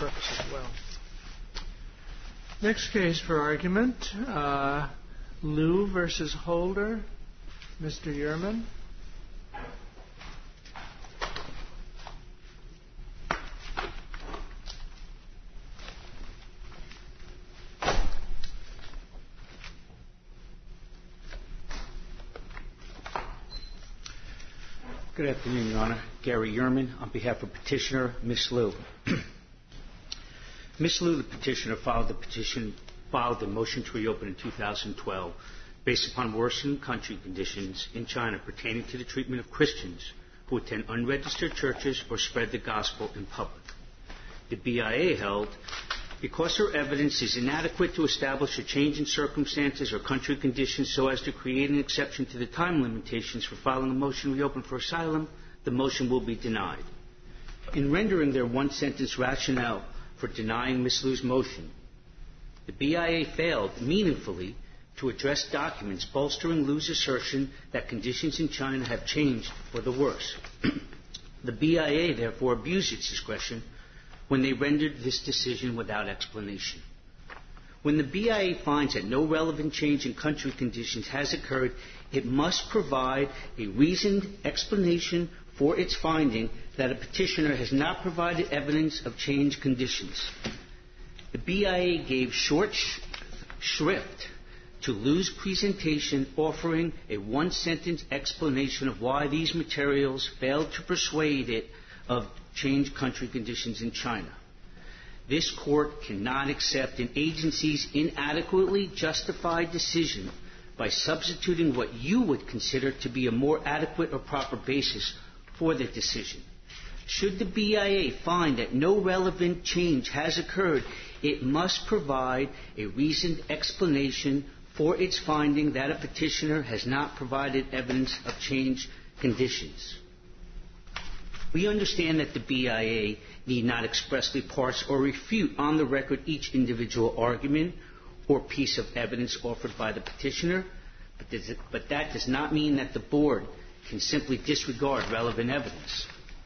purpose as well. Next case for argument, Liu versus Holder. Mr. Yerman. Good afternoon, Your Honor. Gary Yerman on behalf of Petitioner Ms. Liu. Ms. Liu, the petitioner, filed the motion to reopen in 2012 based upon worsening country conditions in China pertaining to the treatment of Christians who attend unregistered churches or spread the gospel in public. The BIA held, because her evidence is inadequate to establish a change in circumstances or country conditions so as to create an exception to the time limitations for filing a motion to reopen for asylum, the motion will be denied. In rendering their one-sentence rationale for denying Ms. Liu's motion, the BIA failed meaningfully to address documents bolstering Liu's assertion that conditions in China have changed for the worse. The BIA, therefore, abused its discretion when they rendered this decision without explanation. When the BIA finds that no relevant change in country conditions has occurred, it must provide a reasoned explanation for its finding that a petitioner has not provided evidence of changed conditions. The BIA gave short shrift to Liu's presentation, offering a one-sentence explanation of why these materials failed to persuade it of changed country conditions in China. This court cannot accept an agency's inadequately justified decision by substituting what you would consider to be a more adequate or proper basis for the decision. Should the BIA find that no relevant change has occurred, it must provide a reasoned explanation for its finding that a petitioner has not provided evidence of changed conditions. We understand that the BIA need not expressly parse or refute on the record each individual argument or piece of evidence offered by the petitioner, but that does not mean that the board can simply disregard relevant evidence.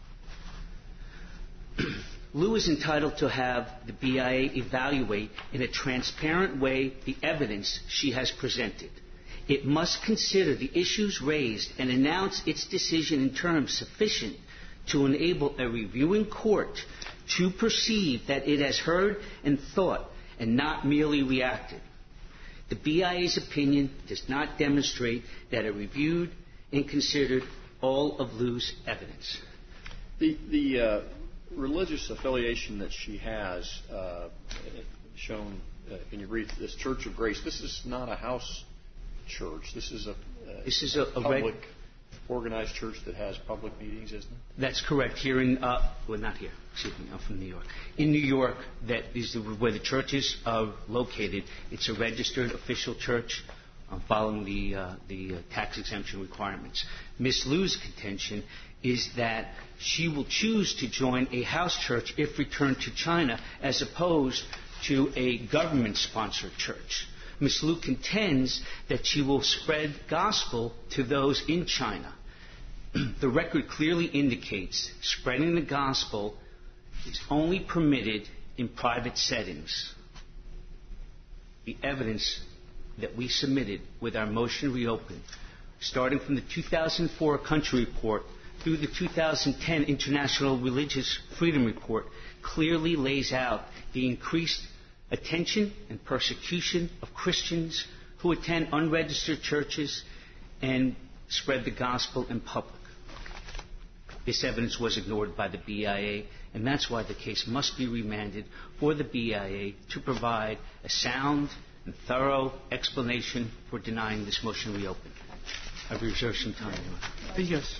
Liu is entitled to have the BIA evaluate in a transparent way the evidence she has presented. It must consider the issues raised and announce its decision in terms sufficient to enable a reviewing court to perceive that it has heard and thought and not merely reacted. The BIA's opinion does not demonstrate that it reviewed and considered all of Liu's evidence. The religious affiliation that she has shown in your brief, this Church of Grace, this is not a house church. This is a public organized church that has public meetings, isn't it? That's correct. Here in, well, not here. Excuse me, I'm from New York. In New York, that is where the churches are located. It's a registered official church following the tax exemption requirements. Ms. Liu's contention is that she will choose to join a house church if returned to China as opposed to a government-sponsored church. Ms. Liu contends that she will spread gospel to those in China. The record clearly indicates spreading the gospel is only permitted in private settings. The evidence that we submitted with our motion to reopen, starting from the 2004 country report through the 2010 International Religious Freedom Report, clearly lays out the increased attention and persecution of Christians who attend unregistered churches and spread the gospel in public. This evidence was ignored by the BIA, and that's why the case must be remanded for the BIA to provide a sound and thorough explanation for denying this motion to reopen. I've reserved some time. Yes.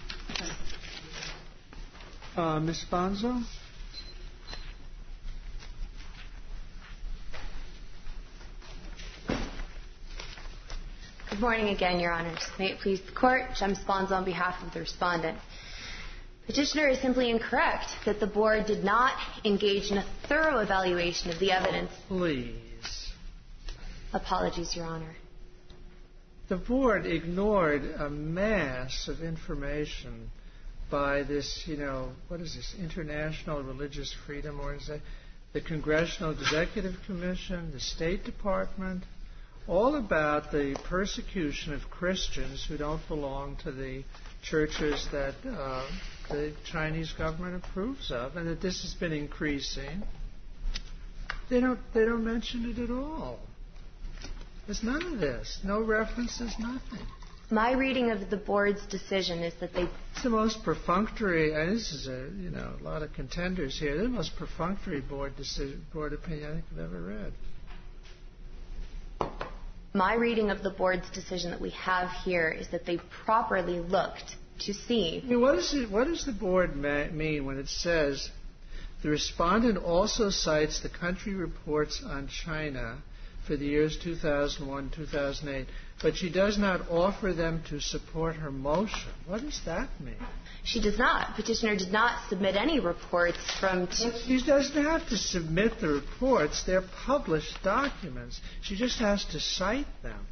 Ms. Bonzo? Good morning again, Your Honors. May it please the Court, Jem Sponzo on behalf of the respondent. Petitioner is simply incorrect that the Board did not engage in a thorough evaluation of the evidence. Please. Apologies, Your Honor. The Board ignored a mass of information by this, what is this, International Religious Freedom Organization, the Congressional Executive Commission, the State Department, all about the persecution of Christians who don't belong to the churches that the Chinese government approves of, and that this has been increasing. They don't mention it at all. There's none of this. No references, nothing. My reading of the board's decision is that It's the most perfunctory, and this is a lot of contenders here, the most perfunctory board opinion I think I've ever read. My reading of the board's decision that we have here is that they properly looked to see. What does the board mean when it says, the respondent also cites the country reports on China for the years 2001-2008, but she does not offer them to support her motion? What does that mean? She does not. Petitioner did not submit any reports from... She doesn't have to submit the reports. They're published documents. She just has to cite them.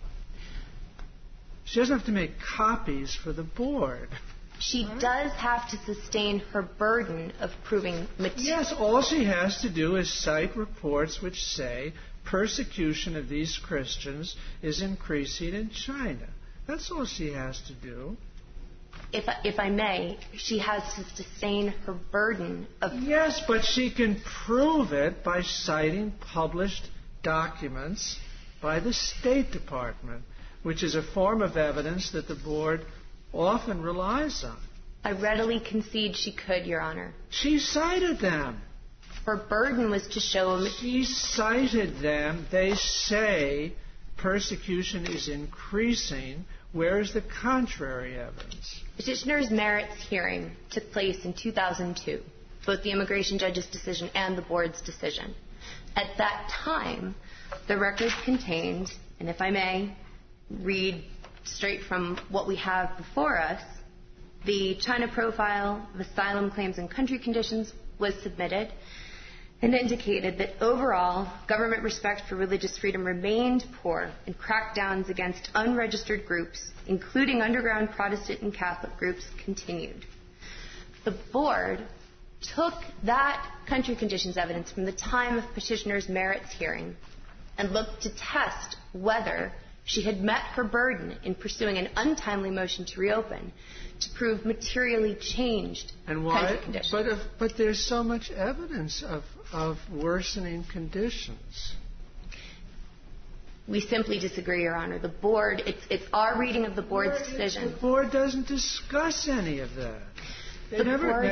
She doesn't have to make copies for the board. She does have to sustain her burden of proving material. Yes, all she has to do is cite reports which say persecution of these Christians is increasing in China. That's all she has to do. If I may, she has to sustain her burden of... Yes, but she can prove it by citing published documents by the State Department, which is a form of evidence that the board often relies on. I readily concede she could, Your Honor. She cited them. Her burden was to show... She cited them. They say persecution is increasing. Where is the contrary evidence? Petitioner's merits hearing took place in 2002, both the immigration judge's decision and the board's decision. At that time, the record contained, and if I may read straight from what we have before us, the China profile of asylum claims and country conditions was submitted and indicated that overall government respect for religious freedom remained poor and crackdowns against unregistered groups, including underground Protestant and Catholic groups, continued. The board took that country conditions evidence from the time of petitioner's merits hearing and looked to test whether she had met her burden in pursuing an untimely motion to reopen to prove materially changed country conditions. But there's so much evidence of worsening conditions. We simply disagree, Your Honor. The board, it's our reading of the board's decision. The board doesn't discuss any of that. They never.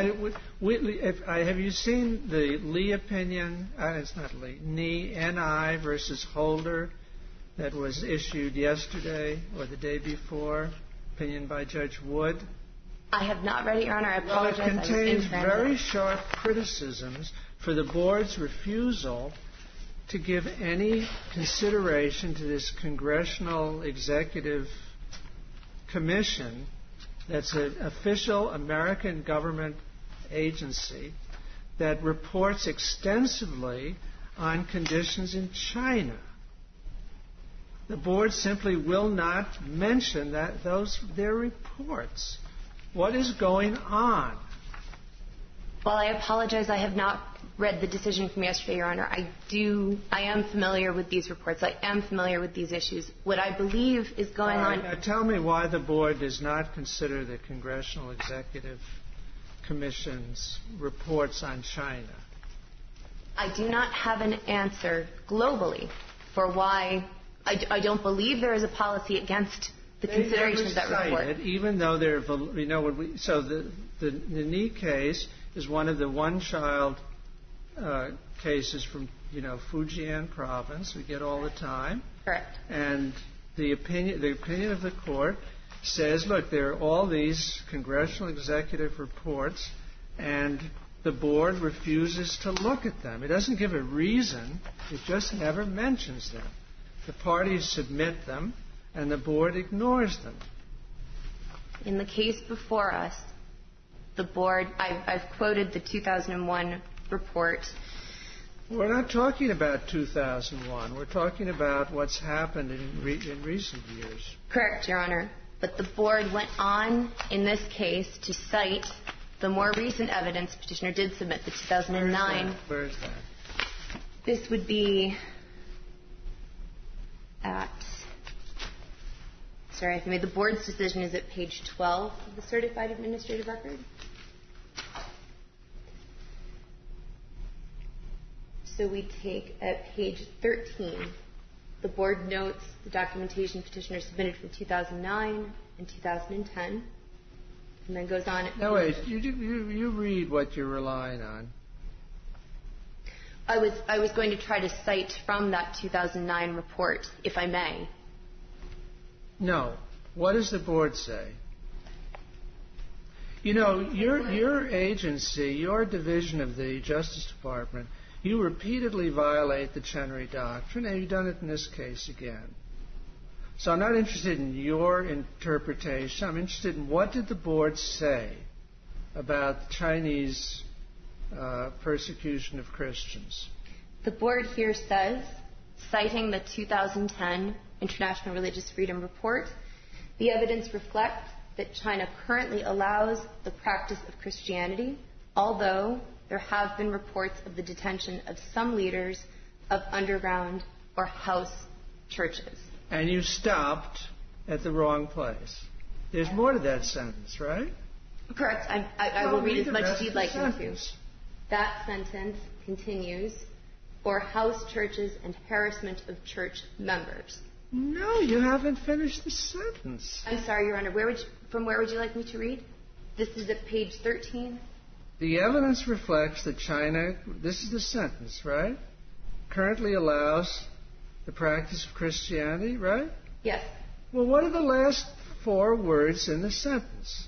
Have you seen the Lee opinion? It's not Lee. Ni versus Holder, that was issued yesterday or the day before, opinion by Judge Wood. I have not read it, Your Honor. I apologize. Well, it contains very sharp criticisms for the board's refusal to give any consideration to this Congressional Executive Commission that's an official American government agency that reports extensively on conditions in China. The board simply will not mention their reports. What is going on? Well, I apologize. I have not read the decision from yesterday, Your Honor. I am familiar with these reports. I am familiar with these issues. What I believe is going on... Now tell me why the board does not consider the Congressional Executive Commission's reports on China. I do not have an answer globally for why... I don't believe there is a policy against the consideration of that report. Even though they're, the Ni case is one of the one-child cases from, Fujian province we get all the time. Correct. And the opinion of the court says, look, there are all these congressional executive reports, and the board refuses to look at them. It doesn't give a reason. It just never mentions them. The parties submit them, and the board ignores them. In the case before us, the board, I've quoted the 2001 report. We're not talking about 2001. We're talking about what's happened in recent years. Correct, Your Honor. But the board went on in this case to cite the more recent evidence petitioner did submit, the 2009. Where is that? This would be at, sorry, the board's decision is at page 12 of the certified administrative record. So we take at page 13, the board notes the documentation petitioner submitted from 2009 and 2010, and then goes on. No, wait, you read what you're relying on. I was going to try to cite from that 2009 report, if I may. No. What does the board say? You know, your agency, your division of the Justice Department, you repeatedly violate the Chenery Doctrine, and you've done it in this case again. So I'm not interested in your interpretation. I'm interested in what did the board say about Chinese persecution of Christians. The board here says, citing the 2010 International Religious Freedom Report, the evidence reflects that China currently allows the practice of Christianity, although there have been reports of the detention of some leaders of underground or house churches. And you stopped at the wrong place. There's more to that sentence, right? Correct. I will read as much as you'd like me to. That sentence continues, or house churches and harassment of church members. No, you haven't finished the sentence. I'm sorry, Your Honor. From where would you like me to read? This is at page 13. The evidence reflects that China, this is the sentence, right? Currently allows the practice of Christianity, right? Yes. Well, what are the last four words in the sentence?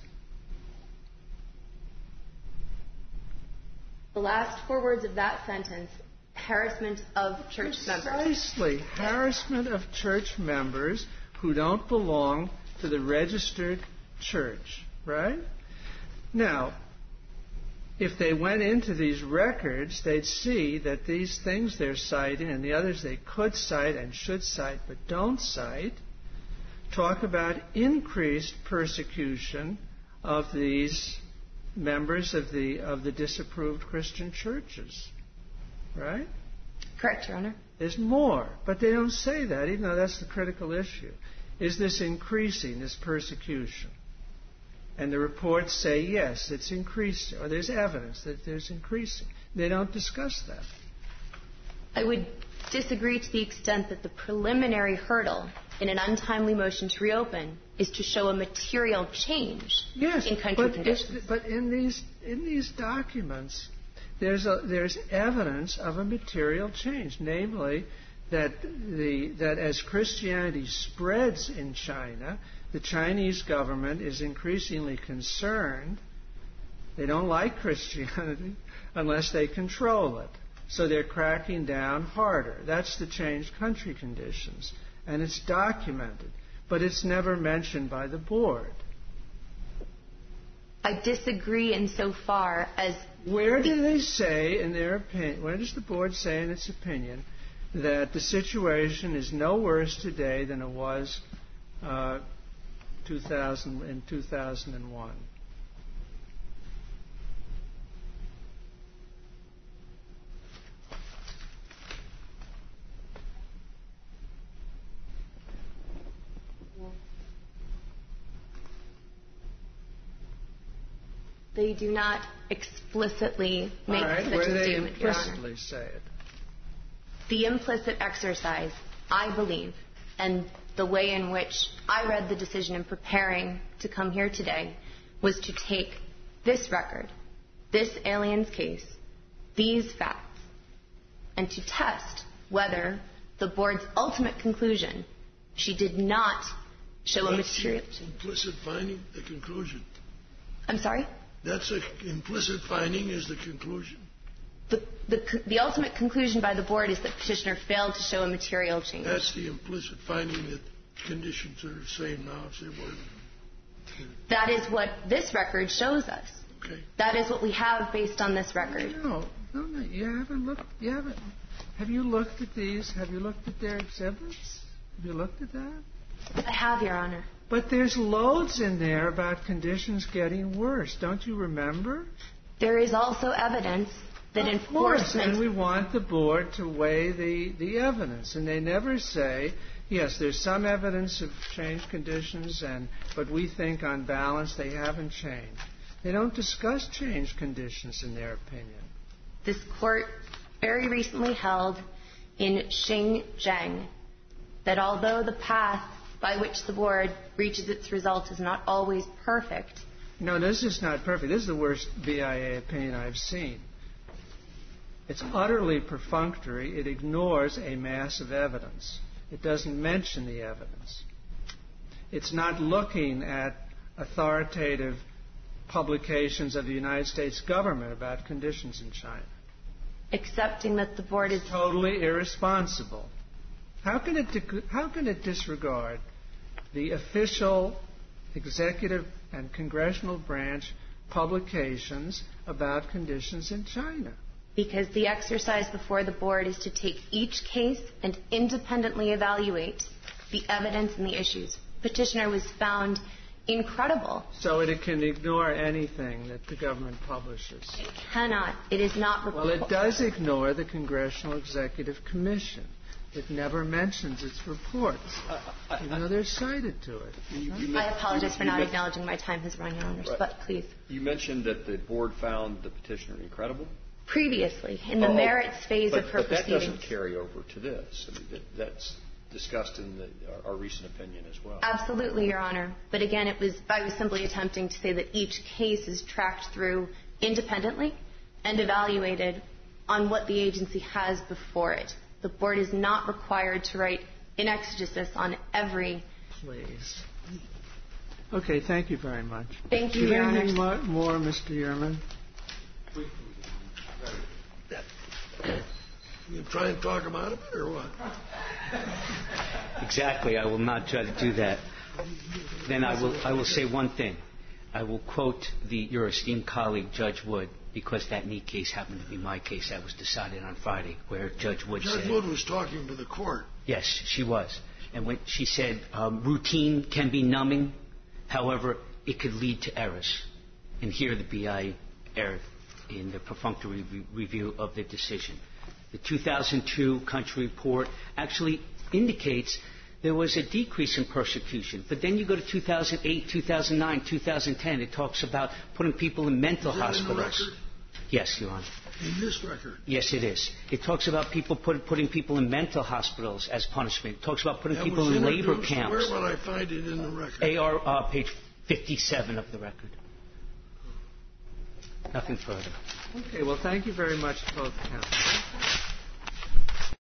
The last four words of that sentence, harassment of church members. Precisely. Harassment of church members who don't belong to the registered church, right? Now, if they went into these records, they'd see that these things they're citing and the others they could cite and should cite but don't cite talk about increased persecution of these members of the disapproved Christian churches, right? Correct, Your Honor. There's more, but they don't say that, even though that's the critical issue. Is this increasing, this persecution? And the reports say, yes, it's increasing, or there's evidence that there's increasing. They don't discuss that. I would disagree to the extent that the preliminary hurdle in an untimely motion to reopen is to show a material change in country conditions. But in these documents, there's evidence of a material change, namely that as Christianity spreads in China, the Chinese government is increasingly concerned. They don't like Christianity unless they control it. So they're cracking down harder. That's the changed country conditions. And it's documented. But it's never mentioned by the board. I disagree insofar as... Where do they say in their opinion, where does the board say in its opinion that the situation is no worse today than it was in 2001? They do not explicitly make such a statement, Where do they Your Honor. implicitly say it? The implicit exercise, I believe, and the way in which I read the decision in preparing to come here today was to take this record, this alien's case, these facts, and to test whether the board's ultimate conclusion, she did not show a material... Implicit finding, the conclusion. I'm sorry? That's an implicit finding is the conclusion. The ultimate conclusion by the board is that petitioner failed to show a material change. That's the implicit finding that conditions are the same now as they were. That is what this record shows us. Okay. That is what we have based on this record. No, you haven't looked. You haven't. Have you looked at these? Have you looked at their exhibits? Have you looked at that? I have, Your Honor. But there's loads in there about conditions getting worse. Don't you remember? There is also evidence that Of course, enforcement... and we want the board to weigh the evidence. And they never say, yes, there's some evidence of changed conditions, but we think on balance they haven't changed. They don't discuss changed conditions in their opinion. This court very recently held in Xinjiang that although the path by which the board reaches its results is not always perfect... No, this is not perfect. This is the worst BIA opinion I've seen. It's utterly perfunctory. It ignores a mass of evidence. It doesn't mention the evidence. It's not looking at authoritative publications of the United States government about conditions in China. Accepting that the board is... Totally irresponsible. How can it disregard the official executive and congressional branch publications about conditions in China? Because the exercise before the board is to take each case and independently evaluate the evidence and the issues. Petitioner was found incredible. So it can ignore anything that the government publishes. It cannot. It is not... Well, it does ignore the Congressional Executive Commission. It never mentions its reports, even though they're cited to it. I apologize for not acknowledging my time has run, Your Honors, but please. You mentioned that the board found the petitioner incredible? Previously, in the merits phase of her proceedings. But that doesn't carry over to this. I mean, that's discussed in our recent opinion as well. Absolutely, Your Honor. But again, I was simply attempting to say that each case is tracked through independently and evaluated on what the agency has before it. The board is not required to write in exegesis on every... Please. Okay, thank you very much. Thank you, Your Honor. Anything more, Mr. Yerman? You try and talk him out of it, or what? Exactly. I will not try to do that. Then I will say one thing. I will quote your esteemed colleague, Judge Wood, because that knee case happened to be my case that was decided on Friday, where Judge Wood said... Judge Wood was talking to the court. Yes, she was. And when she said routine can be numbing, however, it could lead to errors. And here the BIA erred in the perfunctory review of the decision. The 2002 country report actually indicates there was a decrease in persecution. But then you go to 2008, 2009, 2010. It talks about putting people in mental hospitals. In the record? Yes, Your Honor. In this record? Yes, it is. It talks about people putting people in mental hospitals as punishment. It talks about putting people in labor camps. Where will I find it in the record? Page 57 of the record. Nothing further. Okay, well, thank you very much to both counsels.